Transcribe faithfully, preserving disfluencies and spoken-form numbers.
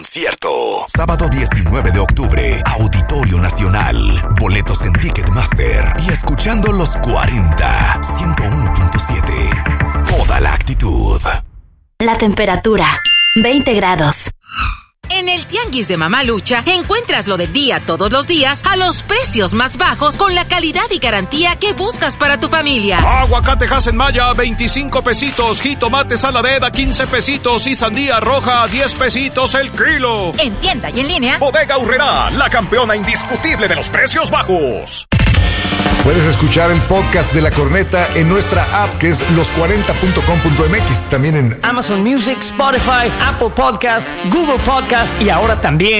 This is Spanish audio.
Cierto. Sábado diecinueve de octubre, Auditorio Nacional. Boletos en Ticketmaster. Y escuchando los cuarenta, ciento uno punto siete. Toda la actitud. La temperatura, veinte grados. En el Tianguis de Mamalucha encuentras lo del día todos los días a los precios más bajos con la calidad y garantía que buscas para tu familia. Aguacate Hass Maya, veinticinco pesitos. Jitomate Saladera, quince pesitos. Y sandía roja, diez pesitos el kilo. En tienda y en línea, Bodega Aurrerá, la campeona indiscutible de los precios bajos. Puedes escuchar el podcast de La Corneta en nuestra app, que es los cuarenta punto com punto m x. También en Amazon Music, Spotify, Apple Podcast, Google Podcast y ahora también